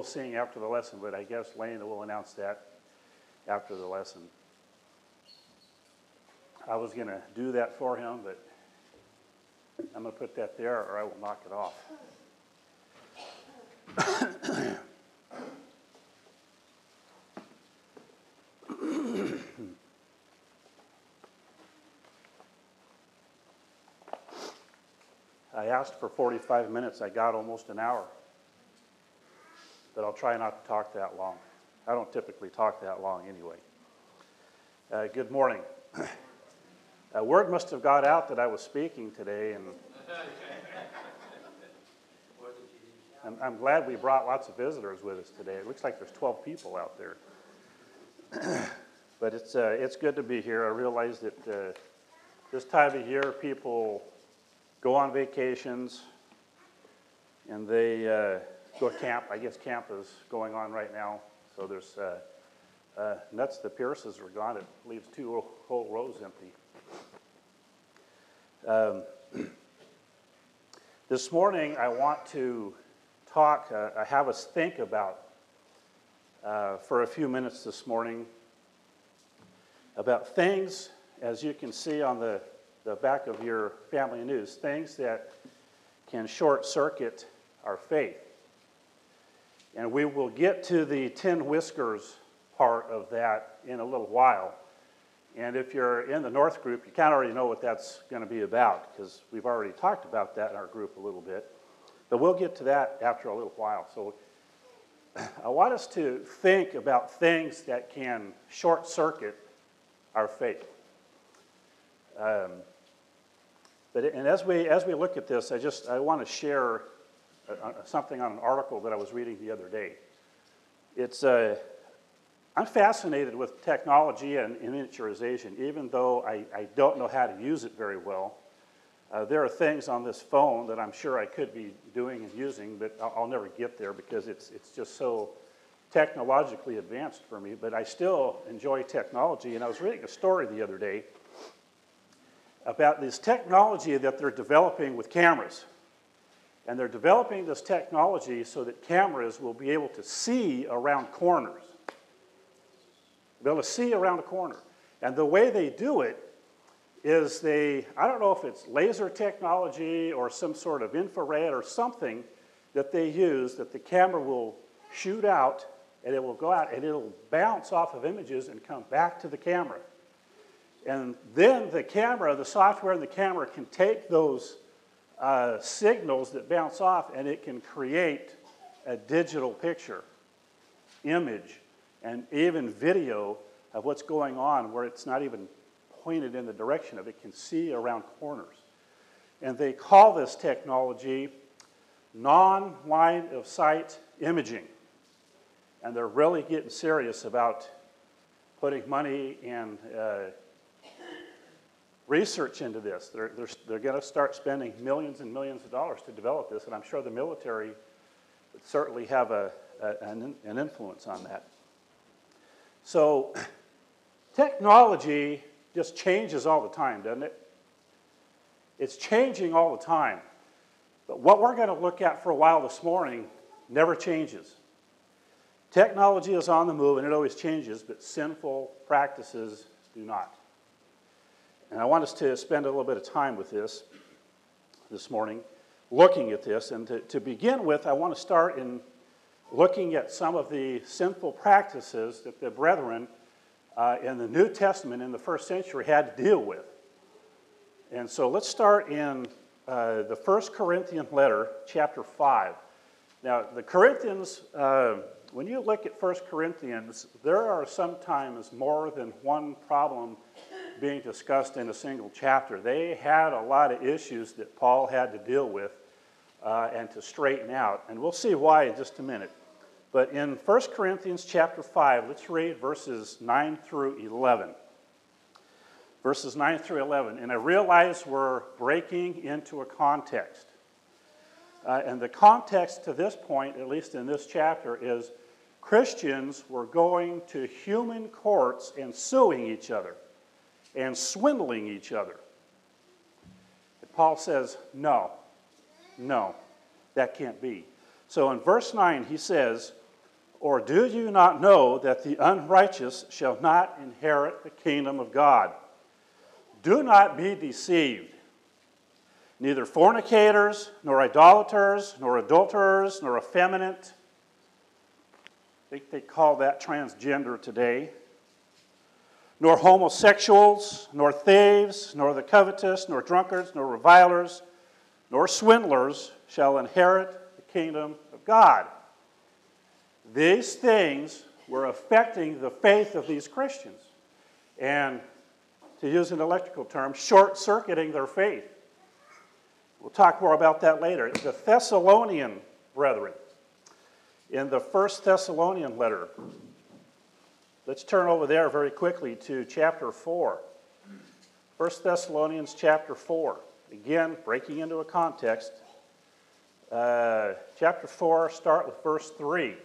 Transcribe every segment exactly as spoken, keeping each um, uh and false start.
will sing after the lesson, but I guess Lena will announce that after the lesson. I was going to do that for him, but I'm going to put that there or I will knock it off. I asked for forty-five minutes. I got almost an hour. But I'll try not to talk that long. I don't typically talk that long anyway. Uh, good morning. A word must have got out that I was speaking today, and I'm, I'm glad we brought lots of visitors with us today. It looks like there's twelve people out there. But it's, uh, it's good to be here. I realize that uh, this time of year people go on vacations and they uh, go to camp. I guess camp is going on right now. So there's uh, uh, nuts. The Pierces are gone. It leaves two whole rows empty. Um, this morning I want to talk, uh, I have us think about uh, for a few minutes this morning about things, as you can see on the, the back of your family news, things that can short circuit our faith. And we will get to the tin whiskers part of that in a little while. And if you're in the North group, you kind of already know what that's going to be about because we've already talked about that in our group a little bit. But we'll get to that after a little while. So I want us to think about things that can short circuit our faith. Um, but and as we as we look at this, I just I want to share uh, something on an article that I was reading the other day. It's uh, I'm fascinated with technology and, and miniaturization, even though I, I don't know how to use it very well. Uh, there are things on this phone that I'm sure I could be doing and using, but I'll, I'll never get there because it's it's just so technologically advanced for me. But I still enjoy technology, and I was reading a story the other day about this technology that they're developing with cameras. And they're developing this technology so that cameras will be able to see around corners. Be able to see around a corner. And the way they do it is they, I don't know if it's laser technology or some sort of infrared or something that they use that the camera will shoot out and it will go out and it'll bounce off of images and come back to the camera. And then the camera, the software in the camera can take those uh, signals that bounce off and it can create a digital picture, image, and even video of what's going on where it's not even pointed in the direction of it, can see around corners. And they call this technology non-line of sight imaging. And they're really getting serious about putting money and uh, research into this. They're, they're, they're going to start spending millions and millions of dollars to develop this, and I'm sure the military would certainly have a, a, an, an influence on that. So technology just changes all the time, doesn't it? It's changing all the time. But what we're going to look at for a while this morning never changes. Technology is on the move, and it always changes, but sinful practices do not. And I want us to spend a little bit of time with this this morning, looking at this. And to, to begin with, I want to start in looking at some of the sinful practices that the brethren uh, in the New Testament in the first century had to deal with. And so let's start in uh, the First Corinthians letter, chapter five. Now, the Corinthians, uh, when you look at First Corinthians, there are sometimes more than one problem being discussed in a single chapter. They had a lot of issues that Paul had to deal with uh, and to straighten out. And we'll see why in just a minute. But in First Corinthians chapter five, let's read verses nine through eleven. Verses nine through eleven. And I realize we're breaking into a context. Uh, and the context to this point, at least in this chapter, is Christians were going to human courts and suing each other and swindling each other. And Paul says, no, no, that can't be. So in verse nine, he says, Or do you not know that the unrighteous shall not inherit the kingdom of God? Do not be deceived. Neither fornicators, nor idolaters, nor adulterers, nor effeminate. I think they call that transgender today. Nor homosexuals, nor thieves, nor the covetous, nor drunkards, nor revilers, nor swindlers shall inherit the kingdom of God. These things were affecting the faith of these Christians. And to use an electrical term, short-circuiting their faith. We'll talk more about that later. The Thessalonian brethren, in the First Thessalonian letter, let's turn over there very quickly to chapter four. First Thessalonians chapter four. Again, breaking into a context. Uh, chapter four, start with verse three.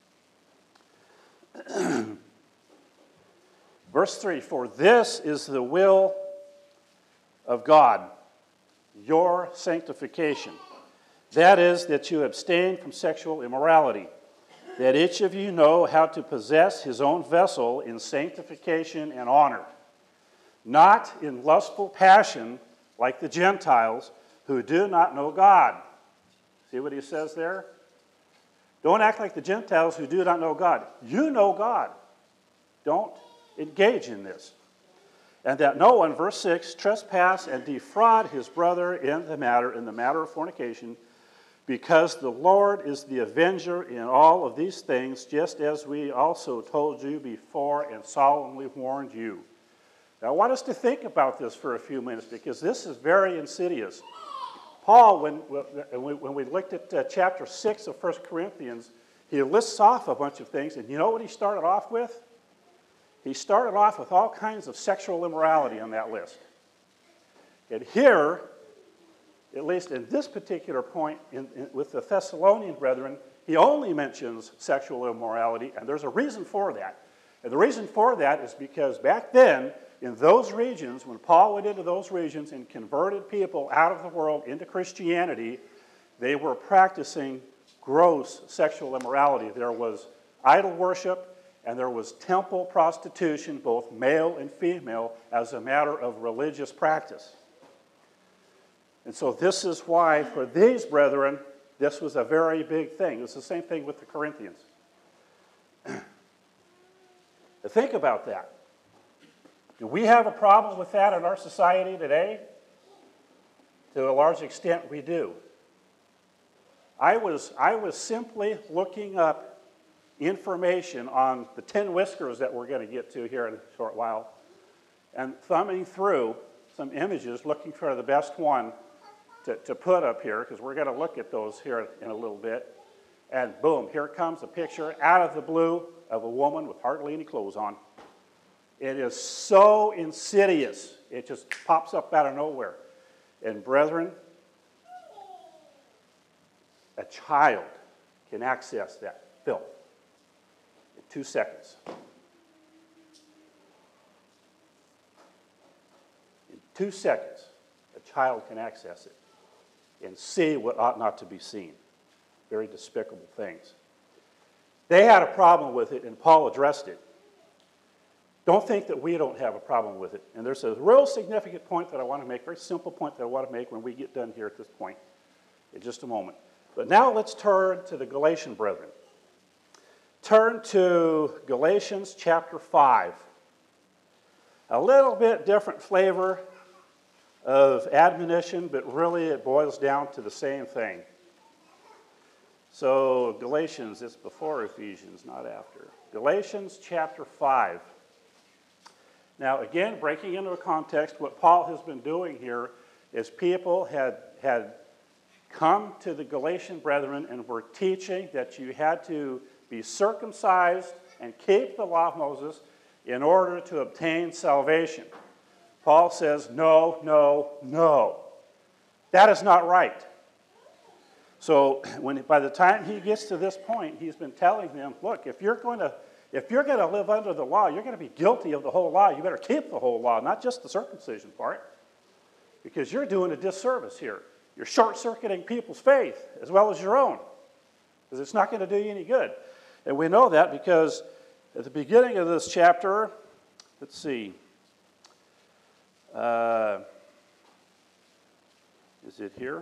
Verse three, for this is the will of God, your sanctification. That is, that you abstain from sexual immorality, that each of you know how to possess his own vessel in sanctification and honor, not in lustful passion like the Gentiles who do not know God. See what he says there? Don't act like the Gentiles who do not know God. You know God. Don't engage in this. And that no one, verse six, trespass and defraud his brother in the matter, in the matter of fornication, because the Lord is the avenger in all of these things, just as we also told you before and solemnly warned you. Now I want us to think about this for a few minutes, because this is very insidious. Paul, when, when we looked at uh, chapter six of First Corinthians, he lists off a bunch of things, and you know what he started off with? He started off with all kinds of sexual immorality on that list. And here, at least in this particular point in, in, with the Thessalonian brethren, he only mentions sexual immorality, and there's a reason for that. And the reason for that is because back then, in those regions, when Paul went into those regions and converted people out of the world into Christianity, they were practicing gross sexual immorality. There was idol worship, and there was temple prostitution, both male and female, as a matter of religious practice. And so this is why, for these brethren, this was a very big thing. It's the same thing with the Corinthians. Think about that. Do we have a problem with that in our society today? To a large extent, we do. I was, I was simply looking up information on the Tin Whiskers that we're going to get to here in a short while, and thumbing through some images, looking for the best one to, to put up here, because we're going to look at those here in a little bit. And boom, here comes a picture out of the blue of a woman with hardly any clothes on. It is so insidious. It just pops up out of nowhere. And brethren, a child can access that filth in two seconds. In two seconds, a child can access it and see what ought not to be seen. Very despicable things. They had a problem with it, and Paul addressed it. Don't think that we don't have a problem with it. And there's a real significant point that I want to make, very simple point that I want to make when we get done here at this point in just a moment. But now let's turn to the Galatian brethren. Turn to Galatians chapter five. A little bit different flavor of admonition, but really it boils down to the same thing. So Galatians, it's before Ephesians, not after. Galatians chapter five. Now again, breaking into a context, what Paul has been doing here is people had, had come to the Galatian brethren and were teaching that you had to be circumcised and keep the law of Moses in order to obtain salvation. Paul says, no, no, no. That is not right. So when, by the time he gets to this point, he's been telling them, look, if you're going to if you're going to live under the law, you're going to be guilty of the whole law. You better keep the whole law, not just the circumcision part, because you're doing a disservice here. You're short-circuiting people's faith as well as your own, because it's not going to do you any good. And we know that because at the beginning of this chapter, let's see, uh, is it here?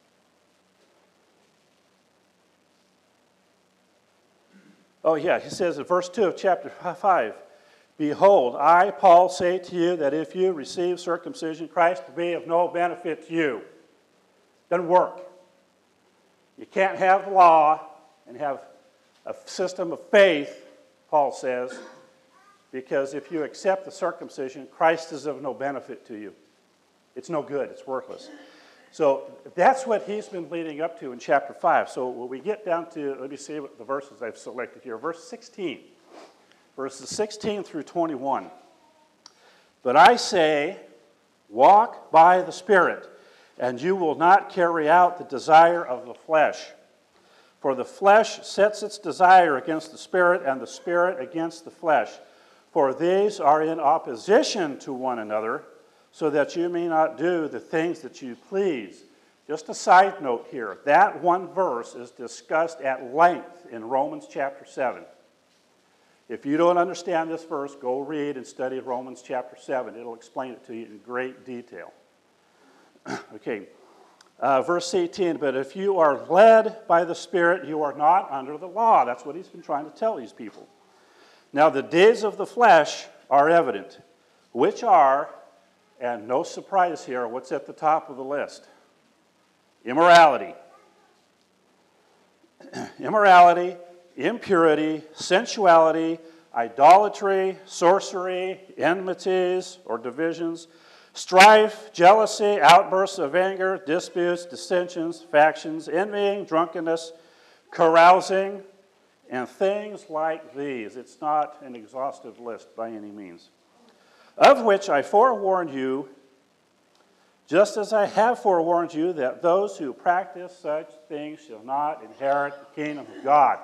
Oh, yeah, he says in verse two of chapter five, behold, I, Paul, say to you that if you receive circumcision, Christ will be of no benefit to you. Doesn't work. You can't have the law and have a system of faith, Paul says, because if you accept the circumcision, Christ is of no benefit to you. It's no good. It's worthless. So that's what he's been leading up to in chapter five. So when we get down to, let me see what the verses I've selected here. Verse sixteen. Verses sixteen through twenty-one. But I say, walk by the Spirit, and you will not carry out the desire of the flesh. For the flesh sets its desire against the Spirit, and the Spirit against the flesh. For these are in opposition to one another, so that you may not do the things that you please. Just a side note here, that one verse is discussed at length in Romans chapter seven. If you don't understand this verse, go read and study Romans chapter seven. It'll explain it to you in great detail. Okay, uh, verse eighteen, but if you are led by the Spirit, you are not under the law. That's what he's been trying to tell these people. Now the deeds of the flesh are evident, which are, and no surprise here, what's at the top of the list? Immorality. Immorality, impurity, sensuality, idolatry, sorcery, enmities or divisions, strife, jealousy, outbursts of anger, disputes, dissensions, factions, envying, drunkenness, carousing, and things like these. It's not an exhaustive list by any means. Of which I forewarn you, just as I have forewarned you, that those who practice such things shall not inherit the kingdom of God.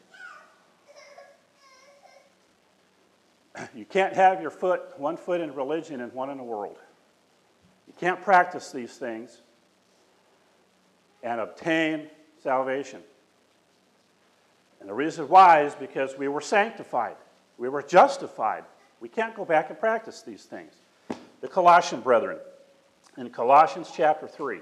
You can't have your foot, one foot in religion and one in the world. You can't practice these things and obtain salvation. And the reason why is because we were sanctified. We were justified. We can't go back and practice these things. The Colossian brethren, in Colossians chapter three.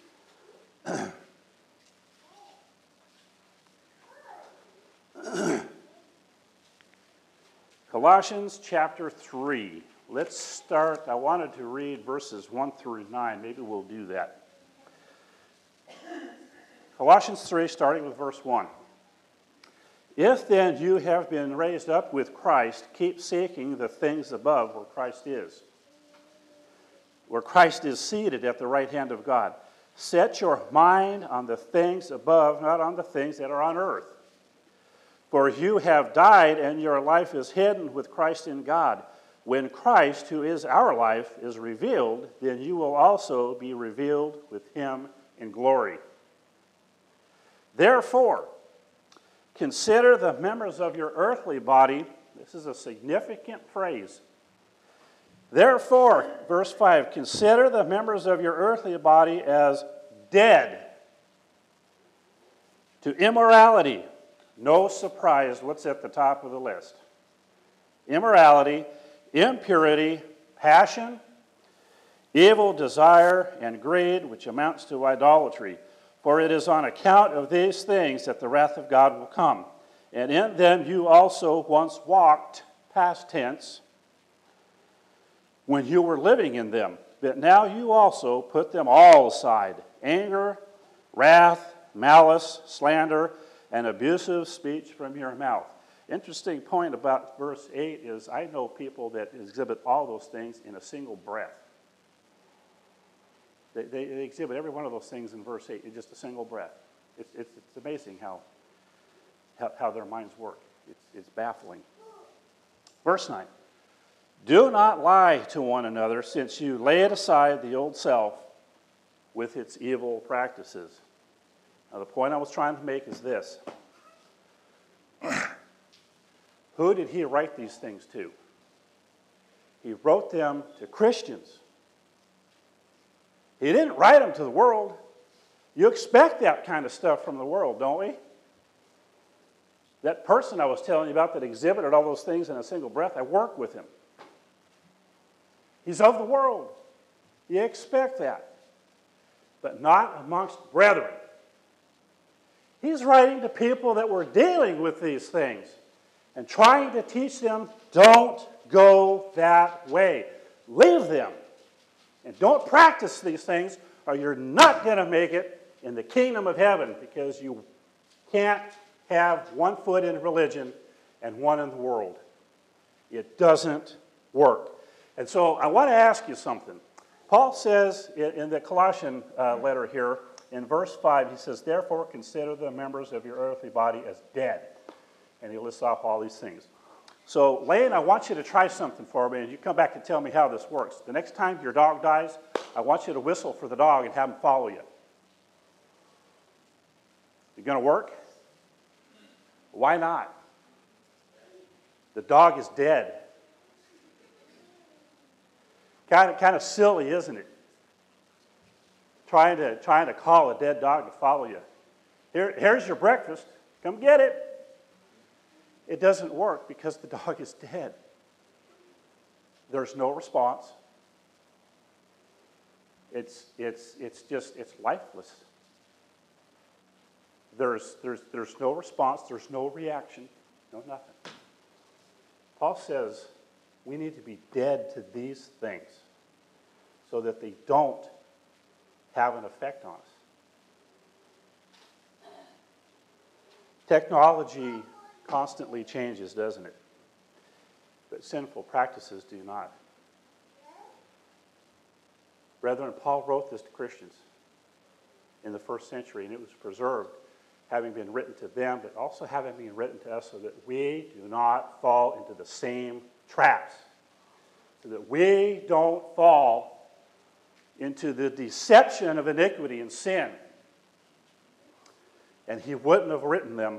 Colossians chapter three. Let's start. I wanted to read verses one through nine. Maybe we'll do that. Colossians three, starting with verse one. If then you have been raised up with Christ, keep seeking the things above where Christ is, where Christ is seated at the right hand of God. Set your mind on the things above, not on the things that are on earth. For you have died, and your life is hidden with Christ in God. When Christ, who is our life, is revealed, then you will also be revealed with him in glory. Therefore, consider the members of your earthly body. This is a significant phrase. Therefore, verse five, consider the members of your earthly body as dead to immorality. No surprise what's at the top of the list. Immorality, impurity, passion, evil desire, and greed, which amounts to idolatry. For it is on account of these things that the wrath of God will come. And in them you also once walked, past tense, when you were living in them. But now you also put them all aside. Anger, wrath, malice, slander, and abusive speech from your mouth. Interesting point about verse eight is I know people that exhibit all those things in a single breath. They, they, they exhibit every one of those things in verse eight in just a single breath. It's, it's, it's amazing how, how, how their minds work. It's, it's baffling. Verse nine. Do not lie to one another, since you laid aside the old self with its evil practices. Now, the point I was trying to make is this. Who did he write these things to? He wrote them to Christians. He didn't write them to the world. You expect that kind of stuff from the world, don't we? That person I was telling you about that exhibited all those things in a single breath, I work with him. He's of the world. You expect that. But not amongst brethren. He's writing to people that were dealing with these things and trying to teach them, don't go that way. Leave them. And don't practice these things, or you're not going to make it in the kingdom of heaven, because you can't have one foot in religion and one in the world. It doesn't work. And so I want to ask you something. Paul says in the Colossian uh, letter here, in verse five, he says, therefore consider the members of your earthly body as dead. And he lists off all these things. So, Lane, I want you to try something for me, and you come back and tell me how this works. The next time your dog dies, I want you to whistle for the dog and have him follow you. You going to work? Why not? The dog is dead. Kind of, kind of silly, isn't it? Trying to, trying to call a dead dog to follow you. Here, here's your breakfast. Come get it. It doesn't work because the dog is dead. There's no response. It's, it's, it's just, it's lifeless. There's, there's, there's no response. There's no reaction. No nothing. Paul says we need to be dead to these things so that they don't have an effect on us. Technology constantly changes, doesn't it? But sinful practices do not. Brethren, Paul wrote this to Christians in the first century, and it was preserved, having been written to them, but also having been written to us so that we do not fall into the same traps, so that we don't fall into the deception of iniquity and sin. And he wouldn't have written them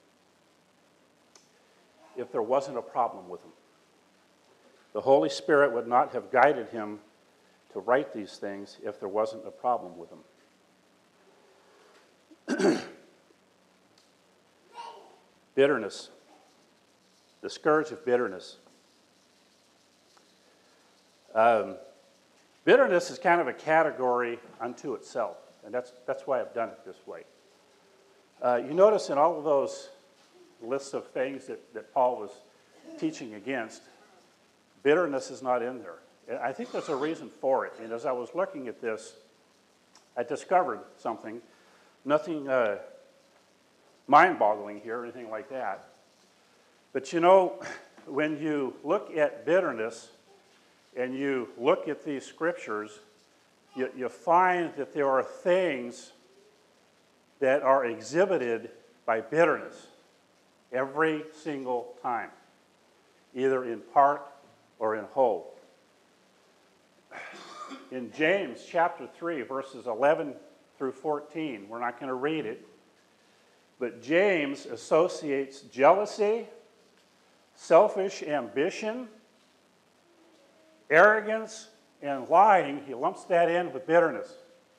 if there wasn't a problem with them. The Holy Spirit would not have guided him to write these things if there wasn't a problem with them. Bitterness. The scourge of bitterness. Um, bitterness is kind of a category unto itself, and that's, that's why I've done it this way. Uh, you notice in all of those lists of things that, that Paul was teaching against, bitterness is not in there. And I think there's a reason for it. And as I was looking at this, I discovered something, nothing uh, mind-boggling here or anything like that. But you know, when you look at bitterness and you look at these scriptures, you, you find that there are things that are exhibited by bitterness every single time, either in part or in whole. In James chapter three, verses eleven through fourteen, we're not going to read it, but James associates jealousy, selfish ambition, arrogance, and lying. He lumps that in with bitterness.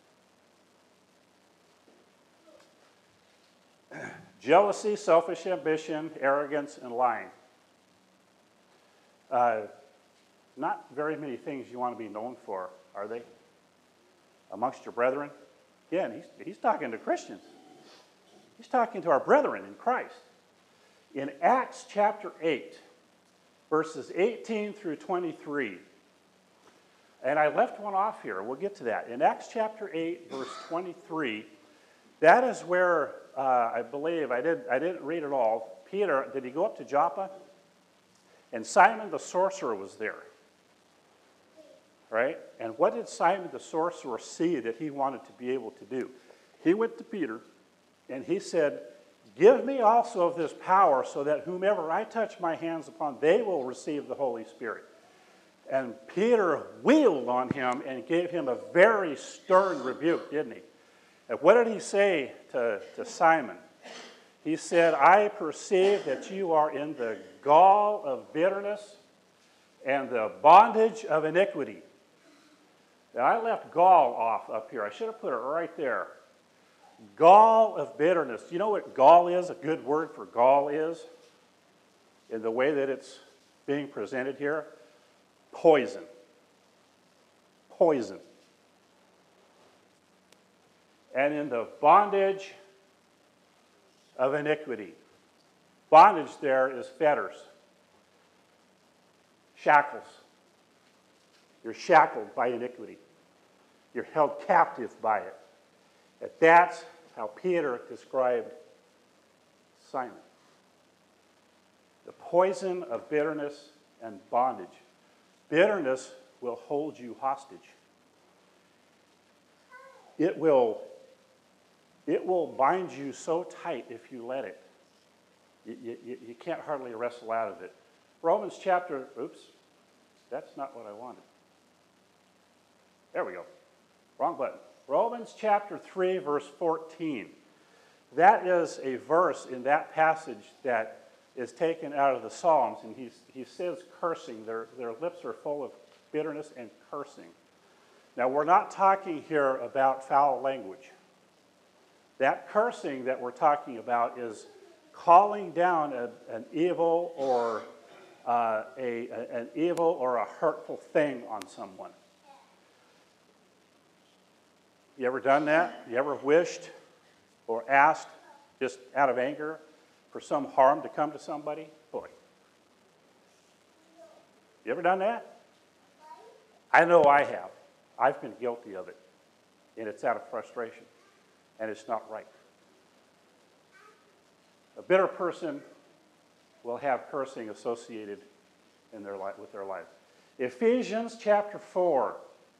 Jealousy, selfish ambition, arrogance, and lying. Uh, not very many things you want to be known for, are they? Amongst your brethren? Again, he's, he's talking to Christians. He's talking to our brethren in Christ. In Acts chapter eight, verses eighteen through twenty-three, and I left one off here. We'll get to that. In Acts chapter eight, verse twenty-three, that is where uh, I believe, I didn't, I didn't read it all. Peter, did he go up to Joppa? And Simon the sorcerer was there. Right? And what did Simon the sorcerer see that he wanted to be able to do? He went to Peter and he said, give me also of this power so that whomever I touch my hands upon, they will receive the Holy Spirit. And Peter wheeled on him and gave him a very stern rebuke, didn't he? And what did he say to, to Simon? He said, I perceive that you are in the gall of bitterness and the bondage of iniquity. Now, I left gall off up here. I should have put it right there. Gall of bitterness. Do you know what gall is? A good word for gall is? In the way that it's being presented here? Poison. Poison. And in the bondage of iniquity. Bondage there is fetters. Shackles. You're shackled by iniquity. You're held captive by it. And that's how Peter described Simon. The poison of bitterness and bondage. Bitterness will hold you hostage. It will, it will bind you so tight if you let it. You, you, you can't hardly wrestle out of it. Romans chapter, oops, that's not what I wanted. There we go. Wrong button. Romans chapter three, verse fourteen. That is a verse in that passage that is taken out of the Psalms, and he's, he says cursing. Their, their lips are full of bitterness and cursing. Now, we're not talking here about foul language. That cursing that we're talking about is calling down a, an evil or uh, a, a, an evil or a hurtful thing on someone. You ever done that? You ever wished or asked, just out of anger, for some harm to come to somebody? Boy. You ever done that? I know I have. I've been guilty of it. And it's out of frustration. And it's not right. A bitter person will have cursing associated in their life, with their life. Ephesians chapter four.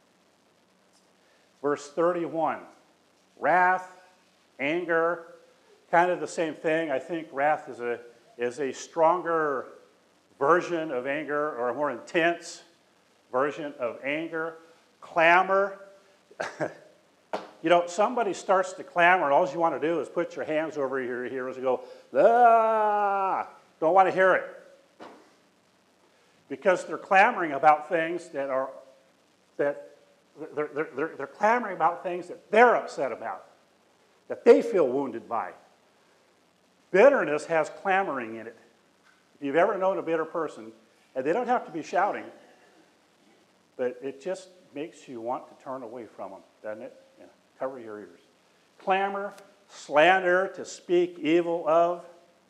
Verse thirty-one, wrath, anger, kind of the same thing. I think wrath is a, is a stronger version of anger, or a more intense version of anger. Clamor. You know, somebody starts to clamor, and all you want to do is put your hands over your ears and go, ah, don't want to hear it. Because they're clamoring about things that are, that They're, they're, they're clamoring about things that they're upset about, that they feel wounded by. Bitterness has clamoring in it. If you've ever known a bitter person, and they don't have to be shouting, but it just makes you want to turn away from them, doesn't it? Yeah. Cover your ears. Clamor, slander, to speak evil of.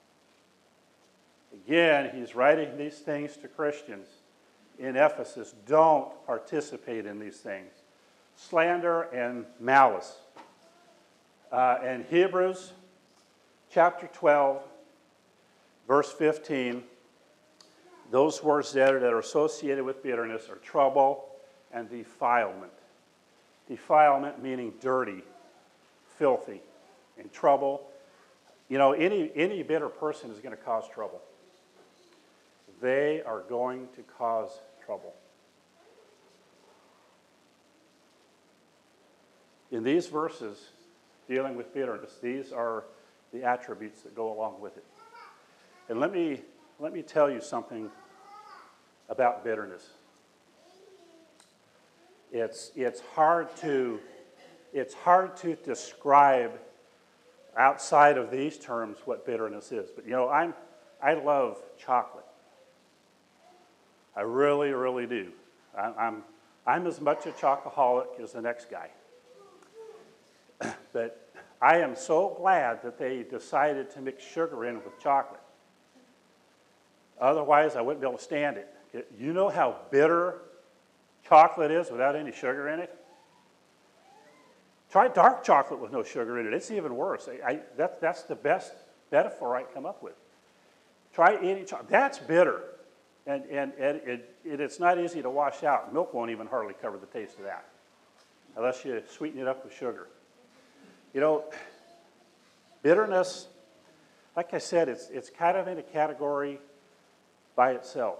Again, he's writing these things to Christians in Ephesus. Don't participate in these things. Slander and malice. Uh, and Hebrews chapter twelve, verse fifteen, those words there that are associated with bitterness are trouble and defilement. Defilement meaning dirty, filthy, and trouble. You know, any, any bitter person is going to cause trouble. They are going to cause trouble. In these verses, dealing with bitterness, these are the attributes that go along with it. And let me, let me tell you something about bitterness. It's, it's, hard to, it's hard to describe outside of these terms what bitterness is. But, you know, I'm, I love chocolate. I really, really do. I, I'm, I'm as much a chocoholic as the next guy. But I am so glad that they decided to mix sugar in with chocolate. Otherwise, I wouldn't be able to stand it. You know how bitter chocolate is without any sugar in it? Try dark chocolate with no sugar in it. It's even worse. I, I, that, that's the best metaphor I can come up with. Try eating chocolate. That's bitter. And, and, and it, it, it's not easy to wash out. Milk won't even hardly cover the taste of that, unless you sweeten it up with sugar. You know, bitterness, like I said, it's, it's kind of in a category by itself.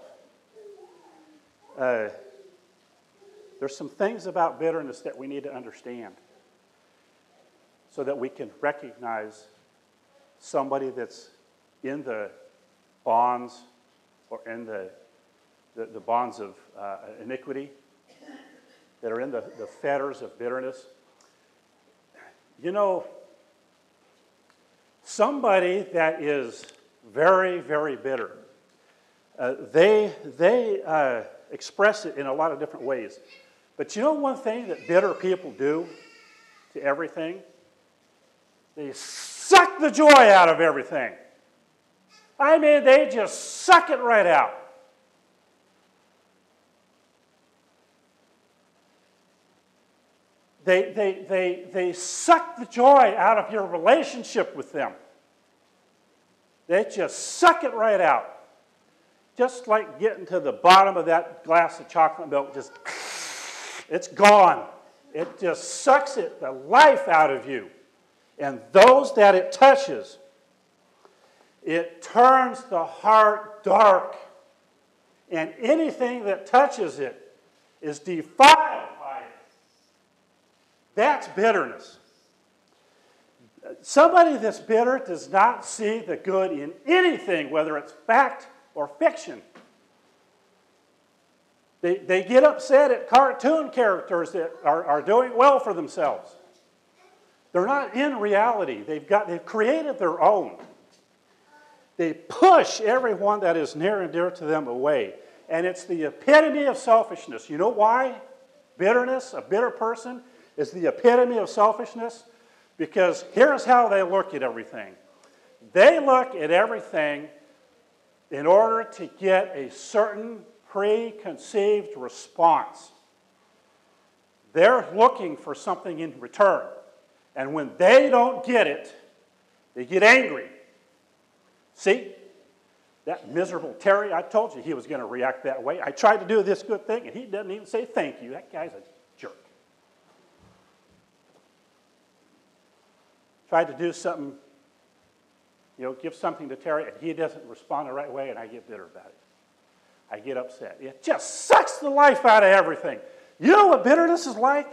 Uh, there's some things about bitterness that we need to understand so that we can recognize somebody that's in the bonds or in the, the, the bonds of uh, iniquity, that are in the, the fetters of bitterness. You know, somebody that is very, very bitter, uh, they, they uh, express it in a lot of different ways. But you know one thing that bitter people do to everything? They suck the joy out of everything. I mean, they just suck it right out. They, they, they, they suck the joy out of your relationship with them. They just suck it right out. Just like getting to the bottom of that glass of chocolate milk, just, it's gone. It just sucks it, the life out of you. And those that it touches, it turns the heart dark. And anything that touches it is defiled by it. That's bitterness. Somebody that's bitter does not see the good in anything, whether it's fact or fiction. They, they get upset at cartoon characters that are, are doing well for themselves. They're not in reality. They've got, they've created their own. They push everyone that is near and dear to them away. And it's the epitome of selfishness. You know why? Bitterness, a bitter person, is the epitome of selfishness. Because here's how they look at everything. They look at everything in order to get a certain preconceived response. They're looking for something in return. And when they don't get it, they get angry. See? That miserable Terry, I told you he was going to react that way. I tried to do this good thing, and he doesn't even say thank you. That guy's a jerk. Tried to do something, you know, give something to Terry, and he doesn't respond the right way, and I get bitter about it. I get upset. It just sucks the life out of everything. You know what bitterness is like?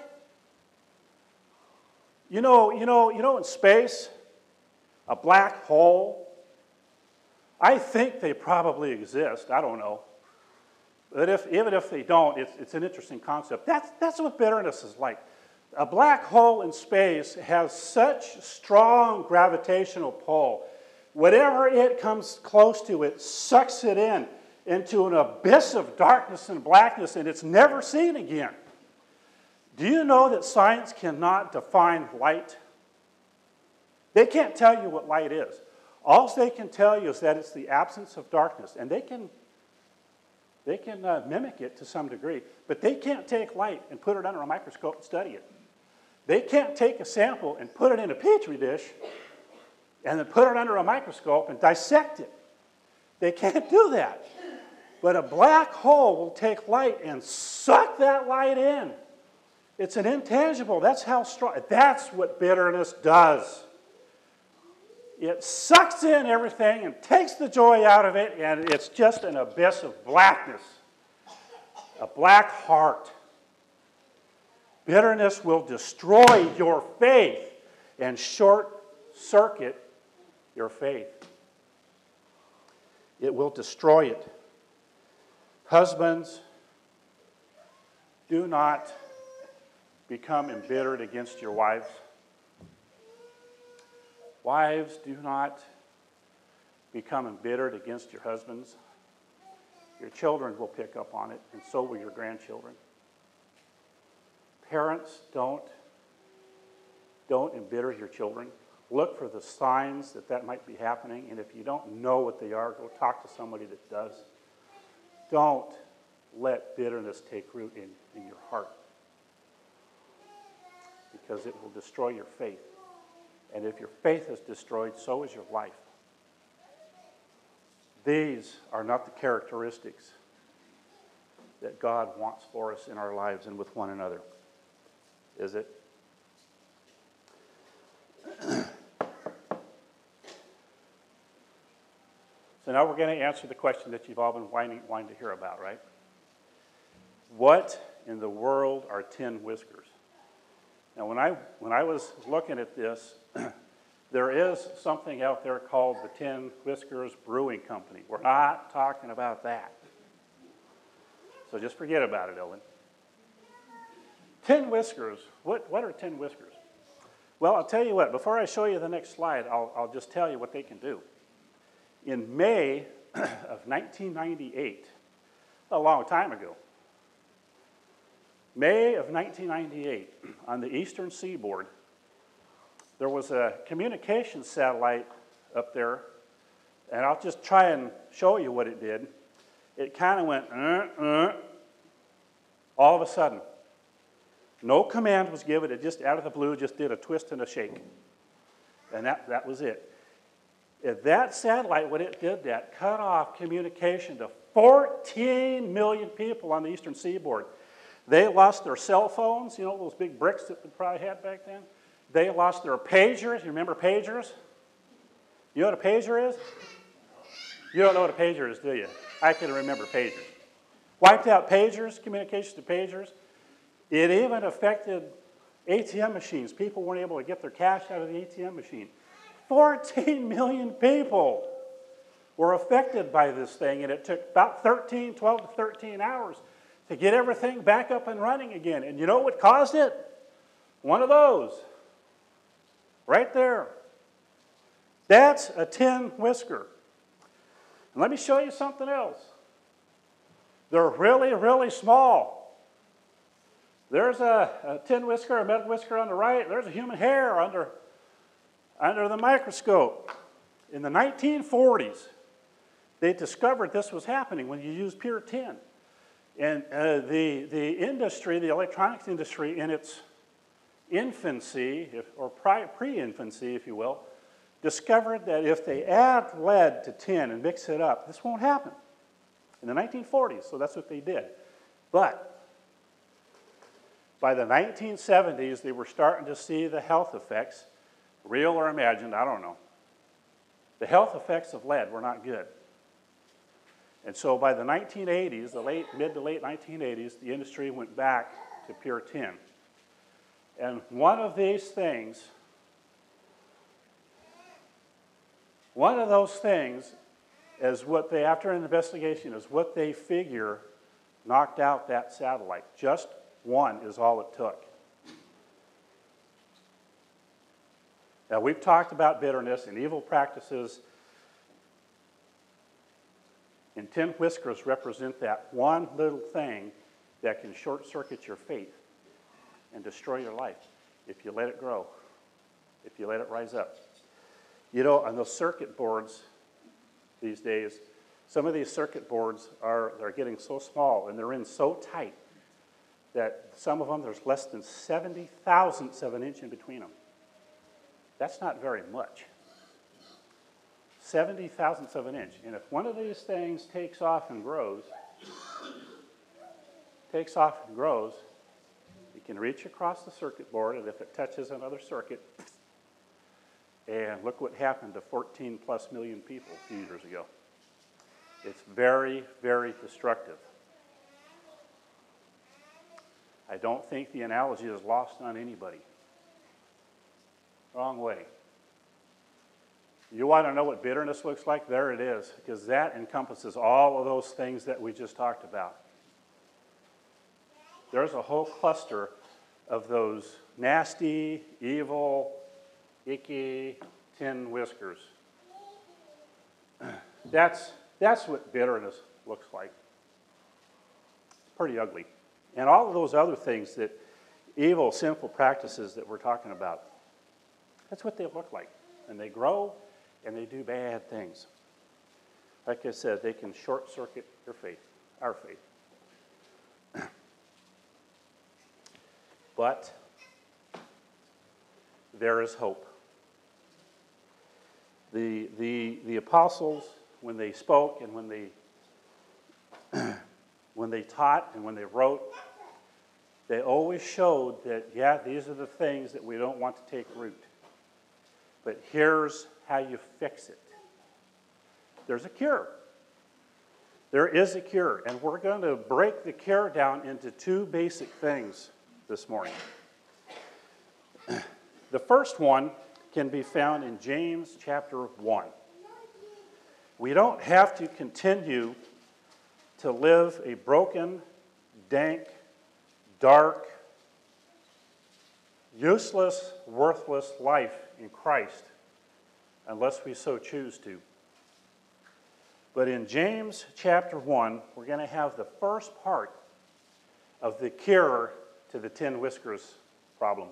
You know, you know, you know in space, a black hole, I think they probably exist. I don't know. But if, even if they don't, it's, it's an interesting concept. That's, that's what bitterness is like. A black hole in space has such strong gravitational pull. Whatever it comes close to, it sucks it in into an abyss of darkness and blackness, and it's never seen again. Do you know that science cannot define light? They can't tell you what light is. All they can tell you is that it's the absence of darkness, and they can, they can uh, mimic it to some degree, but they can't take light and put it under a microscope and study it. They can't take a sample and put it in a petri dish and then put it under a microscope and dissect it. They can't do that. But a black hole will take light and suck that light in. It's an intangible. That's how strong. That's what bitterness does. It sucks in everything and takes the joy out of it, and it's just an abyss of blackness. A black heart. Bitterness will destroy your faith and short-circuit your faith. It will destroy it. Husbands, do not become embittered against your wives. Wives, do not become embittered against your husbands. Your children will pick up on it, and so will your grandchildren. Parents, don't, don't embitter your children. Look for the signs that that might be happening, and if you don't know what they are, go talk to somebody that does. Don't let bitterness take root in, in your heart, because it will destroy your faith. And if your faith is destroyed, so is your life. These are not the characteristics that God wants for us in our lives and with one another. Is it? So now we're going to answer the question that you've all been wanting, wanting to hear about, right? What in the world are tin whiskers? Now, when I, when I was looking at this, there is something out there called the Tin Whiskers Brewing Company. We're not talking about that. So just forget about it, Ellen. Tin whiskers. What, what are tin whiskers? Well, I'll tell you what, before I show you the next slide, I'll, I'll just tell you what they can do. In May of nineteen ninety-eight, a long time ago, May of nineteen ninety-eight, on the eastern seaboard, there was a communications satellite up there, and I'll just try and show you what it did. It kind of went, uh, uh, all of a sudden. No command was given. It just, out of the blue, just did a twist and a shake. And that, that was it. If that satellite, when it did that, cut off communication to fourteen million people on the eastern seaboard. They lost their cell phones, you know, those big bricks that they probably had back then. They lost their pagers. You remember pagers? You know what a pager is? You don't know what a pager is, do you? I can remember pagers. Wiped out pagers, communications to pagers. It even affected A T M machines. People weren't able to get their cash out of the A T M machine. fourteen million people were affected by this thing, and it took about thirteen, twelve to thirteen hours to get everything back up and running again. And you know what caused it? One of those. Right there. That's a tin whisker. And let me show you something else. They're really, really small. There's a, a tin whisker, a metal whisker on the right. There's a human hair under, under the microscope. In the nineteen forties, they discovered this was happening when you used pure tin. And uh, the, the industry, the electronics industry, in its infancy, if, or pre-infancy, if you will, discovered that if they add lead to tin and mix it up, this won't happen. In the nineteen forties, so that's what they did. But by the nineteen seventies, they were starting to see the health effects, real or imagined, I don't know. The health effects of lead were not good. And so by the nineteen eighties, the late, mid to late nineteen eighties, the industry went back to pure tin. And one of these things, one of those things is what they, after an investigation, is what they figure knocked out that satellite. Just one is all it took. Now, we've talked about bitterness and evil practices, and tin whiskers represent that one little thing that can short-circuit your faith and destroy your life if you let it grow, if you let it rise up. You know, on those circuit boards these days, some of these circuit boards are they're getting so small and they're in so tight that some of them, there's less than seventy thousandths of an inch in between them. That's not very much. seventy thousandths of an inch. And if one of these things takes off and grows, takes off and grows, it can reach across the circuit board, and if it touches another circuit, and look what happened to fourteen plus million people a few years ago. It's very, very destructive. I don't think the analogy is lost on anybody. Wrong way. You want to know what bitterness looks like? There it is, because that encompasses all of those things that we just talked about. There's a whole cluster of those nasty, evil, icky tin whiskers. That's, that's what bitterness looks like. It's pretty ugly. And all of those other things that, evil, sinful practices that we're talking about, that's what they look like. And they grow, and they do bad things. Like I said, they can short-circuit your faith, our faith. But there is hope. The, the, the apostles, when they spoke and when they, when they taught and when they wrote, they always showed that, yeah, these are the things that we don't want to take root. But here's how you fix it. There's a cure. There is a cure, and we're going to break the cure down into two basic things this morning. The first one can be found in James chapter one. We don't have to continue to live a broken, dank, dark, useless, worthless life in Christ unless we so choose to. But in James chapter one, we're going to have the first part of the cure to the tin whiskers problem.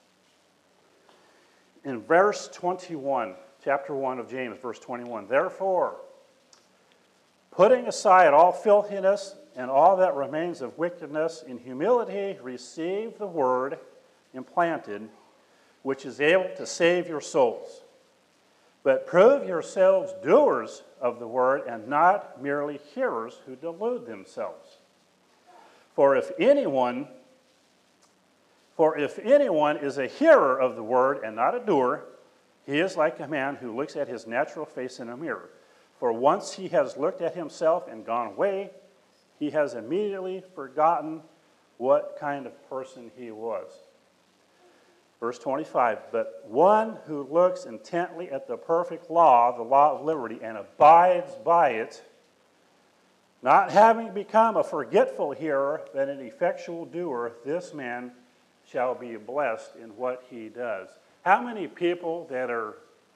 In verse twenty-one, chapter one of James, verse twenty-one, therefore, putting aside all filthiness and all that remains of wickedness, in humility receive the word implanted, which is able to save your souls. But prove yourselves doers of the word and not merely hearers who delude themselves. For if anyone, for if anyone is a hearer of the word and not a doer, he is like a man who looks at his natural face in a mirror. For once he has looked at himself and gone away, he has immediately forgotten what kind of person he was. Verse twenty-five, but one who looks intently at the perfect law, the law of liberty, and abides by it, not having become a forgetful hearer, but an effectual doer, this man shall be blessed in what he does. How many people that are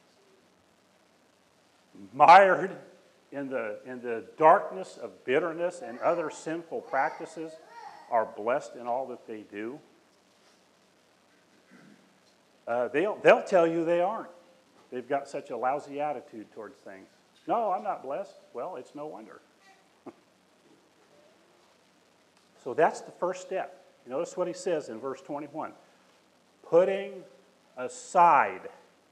mired in the, in the darkness of bitterness and other sinful practices are blessed in all that they do? Uh, they'll, they'll tell you they aren't. They've got such a lousy attitude towards things. No, I'm not blessed. Well, it's no wonder. So that's the first step. You notice what he says in verse twenty-one. Putting aside.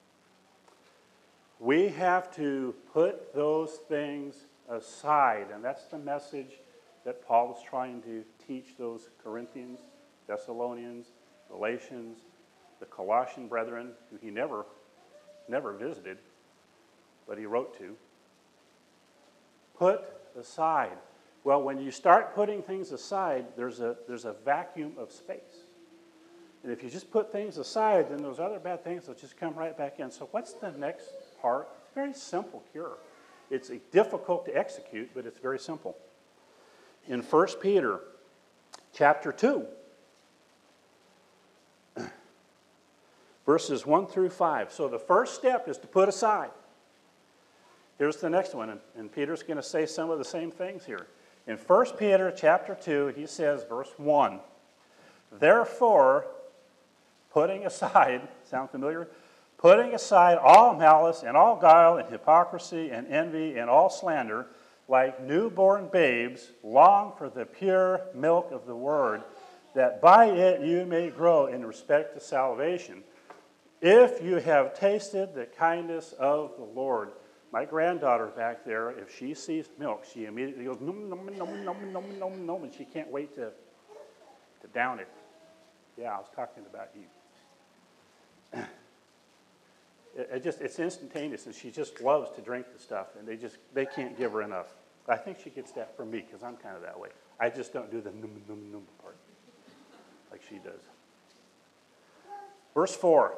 We have to put those things aside. And that's the message that Paul was trying to teach those Corinthians, Thessalonians, Galatians, the Colossian brethren, who he never, never visited, but he wrote to. Put aside. Well, when you start putting things aside, there's a, there's a vacuum of space. And if you just put things aside, then those other bad things will just come right back in. So what's the next part? It's a very simple cure. It's difficult to execute, but it's very simple. In First Peter chapter two, verses one through five. So the first step is to put aside. Here's the next one, and, and Peter's going to say some of the same things here. In First Peter chapter two, he says, verse one, therefore, putting aside, sound familiar? Putting aside all malice and all guile and hypocrisy and envy and all slander, like newborn babes, long for the pure milk of the word, that by it you may grow in respect to salvation, if you have tasted the kindness of the Lord. My granddaughter back there, if she sees milk, she immediately goes, nom, nom, nom, nom, nom, nom, nom, and she can't wait to, to down it. Yeah, I was talking about you. It, it just, it's instantaneous, and she just loves to drink the stuff, and they just, they can't give her enough. I think she gets that from me, because I'm kind of that way. I just don't do the nom, nom, nom part like she does. Verse four.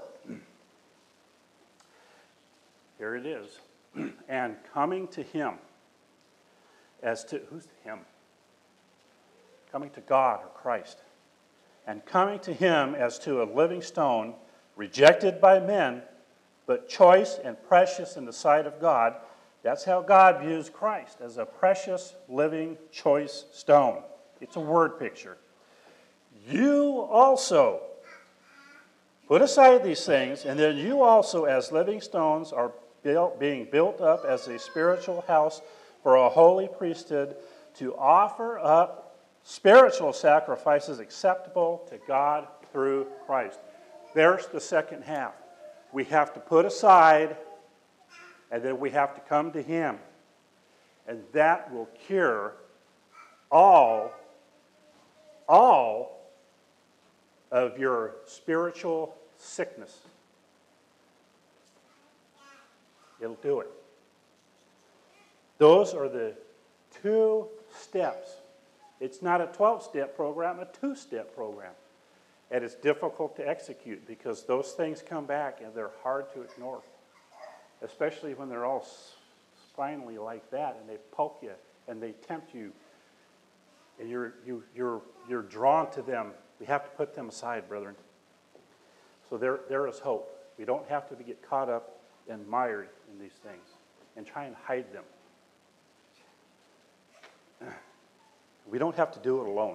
Here it is. And coming to him as to, who's him? Coming to God or Christ. And coming to him as to a living stone, rejected by men, but choice and precious in the sight of God. That's how God views Christ, as a precious, living, choice stone. It's a word picture. You also put aside these things, and then you also, as living stones, are built, being built up as a spiritual house for a holy priesthood, to offer up spiritual sacrifices acceptable to God through Christ. There's the second half. We have to put aside, and then we have to come to him. And that will cure all, all of your spiritual sickness. It'll do it. Those are the two steps. It's not a twelve-step program, a two-step program. And it's difficult to execute because those things come back and they're hard to ignore. Especially when they're all spinally like that and they poke you and they tempt you. And you're, you, you're, you're drawn to them. We have to put them aside, brethren. So there, there is hope. We don't have to get caught up and mired in these things and try and hide them. We don't have to do it alone.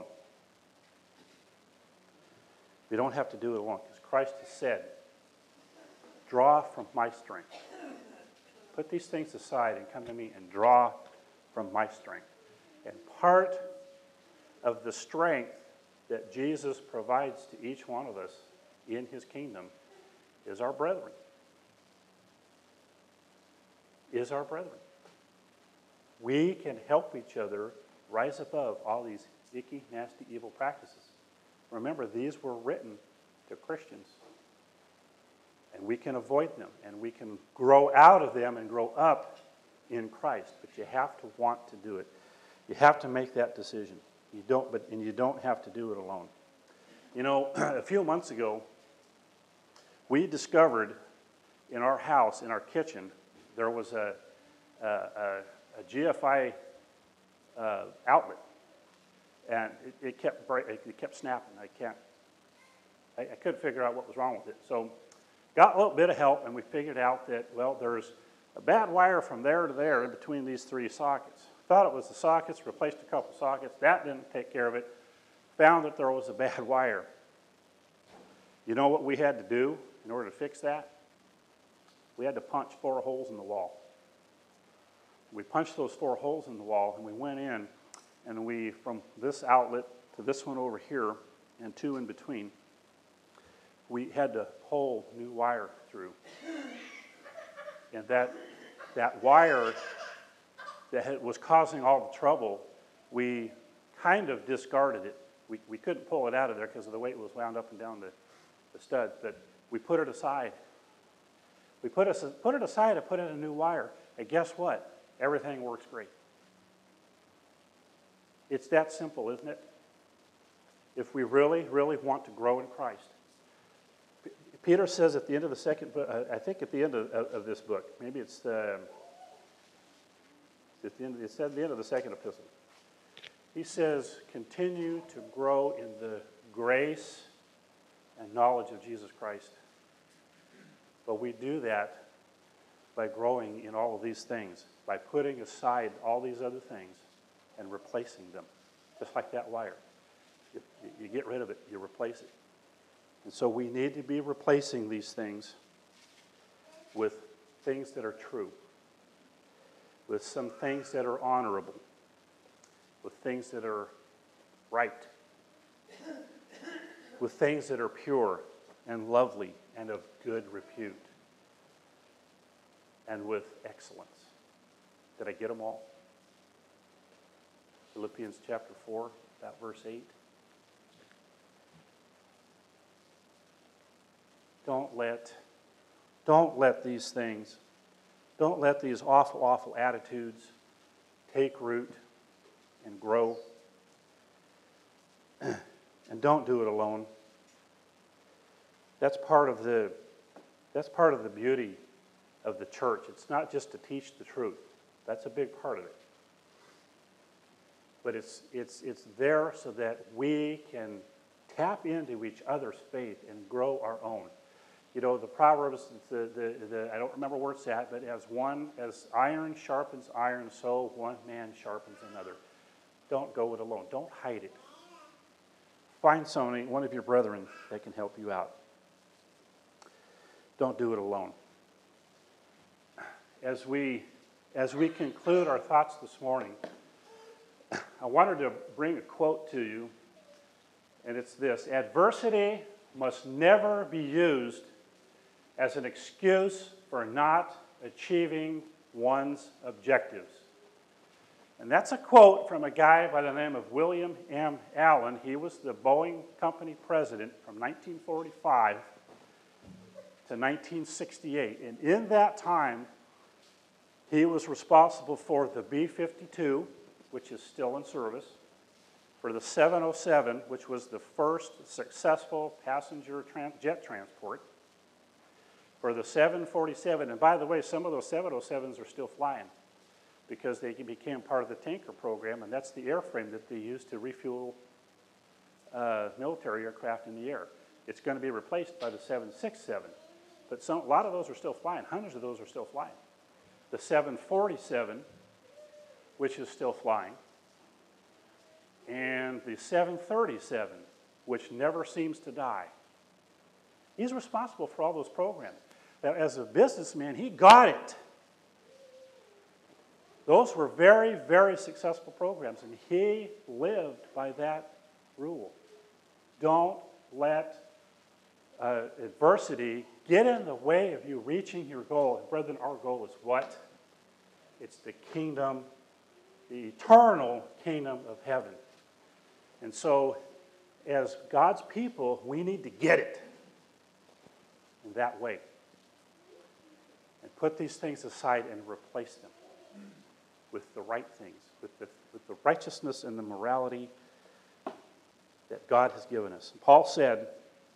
We don't have to do it alone because Christ has said, draw from my strength. Put these things aside and come to me and draw from my strength. And part of the strength that Jesus provides to each one of us in his kingdom is our brethren. Is our brethren. We can help each other rise above all these icky, nasty, evil practices. Remember, these were written to Christians. And we can avoid them, and we can grow out of them and grow up in Christ. But you have to want to do it. You have to make that decision. You don't, but and you don't have to do it alone. You know, a few months ago, we discovered in our house, in our kitchen, there was a, a, a, a G F I uh, outlet, and it, it kept break, it kept snapping. I can't, I, I couldn't figure out what was wrong with it. So, got a little bit of help, and we figured out that well, there's a bad wire from there to there in between these three sockets. Thought it was the sockets, replaced a couple sockets. That didn't take care of it. Found that there was a bad wire. You know what we had to do in order to fix that? We had to punch four holes in the wall. We punched those four holes in the wall, and we went in, and we, from this outlet to this one over here, and two in between, we had to pull new wire through. And that, that wire that was causing all the trouble, we kind of discarded it. We, we couldn't pull it out of there because of the way it was wound up and down the, the studs, but we put it aside. We put, us, put it aside and put in a new wire, and guess what? Everything works great. It's that simple, isn't it? If we really, really want to grow in Christ. P- Peter says at the end of the second book, uh, I think at the end of, of, of this book, maybe it's the, at the end, it's at the end of the second epistle. He says, continue to grow in the grace and knowledge of Jesus Christ. But we do that by growing in all of these things, by putting aside all these other things and replacing them, just like that wire. You, you get rid of it, you replace it. And so we need to be replacing these things with things that are true, with some things that are honorable, with things that are right, with things that are pure and lovely and of good repute, and with excellence. Did I get them all? Philippians chapter four, about verse eight. Don't let, don't let these things, don't let these awful, awful attitudes take root and grow. And don't do it alone. That's part of the, that's part of the beauty of the church. It's not just to teach the truth. That's a big part of it. But it's, it's, it's there so that we can tap into each other's faith and grow our own. You know, the Proverbs, the, the, the, I don't remember where it's at, but as one, as iron sharpens iron, so one man sharpens another. Don't go it alone. Don't hide it. Find somebody, one of your brethren, that can help you out. Don't do it alone. As we, as we conclude our thoughts this morning, I wanted to bring a quote to you, and it's this: adversity must never be used as an excuse for not achieving one's objectives. And that's a quote from a guy by the name of William M. Allen. He was the Boeing Company president from nineteen forty-five to nineteen sixty-eight. And in that time, he was responsible for the B fifty-two, which is still in service, for the seven oh seven, which was the first successful passenger tran- jet transport, for the seven forty-seven. And by the way, some of those seven oh sevens are still flying because they became part of the tanker program, and that's the airframe that they used to refuel uh, military aircraft in the air. It's going to be replaced by the seven sixty-seven. But some, a lot of those are still flying. Hundreds of those are still flying. The seven forty-seven, which is still flying, and the seven thirty-seven, which never seems to die. He's responsible for all those programs. Now, as a businessman, he got it. Those were very, very successful programs, and he lived by that rule. Don't let uh, adversity get in the way of you reaching your goal. And brethren, our goal is what? It's the kingdom, the eternal kingdom of heaven. And so, as God's people, we need to get it in that way. And put these things aside and replace them with the right things, with the, with the righteousness and the morality that God has given us. And Paul said,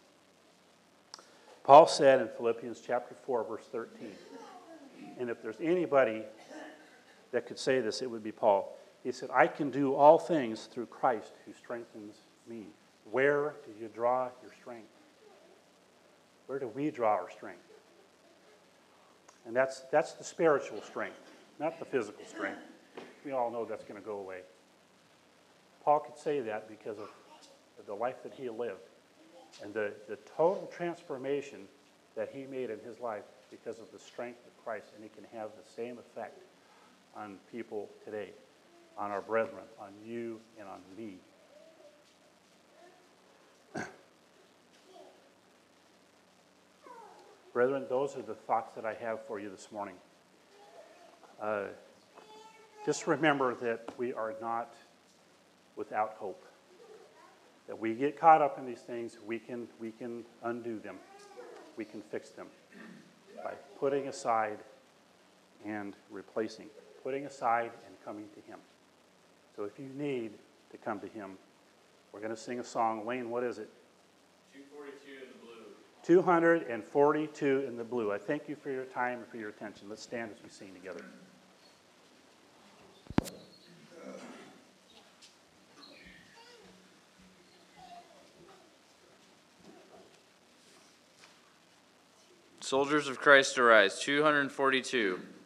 Paul said in Philippians chapter four, verse thirteen, and if there's anybody that could say this, it would be Paul. He said, I can do all things through Christ who strengthens me. Where do you draw your strength? Where do we draw our strength? And that's, that's the spiritual strength, not the physical strength. We all know that's going to go away. Paul could say that because of the life that he lived and the, the total transformation that he made in his life because of the strength of Christ. And he can have the same effect on people today, on our brethren, on you and on me. Brethren, those are the thoughts that I have for you this morning. Uh, just remember that we are not without hope. That we get caught up in these things, we can, we can undo them. We can fix them by putting aside and replacing. Putting aside and coming to him. So if you need to come to him, we're going to sing a song. Wayne, what is it? two forty-two in the blue. two forty-two in the blue. I thank you for your time and for your attention. Let's stand as we sing together. Soldiers of Christ arise, two forty-two.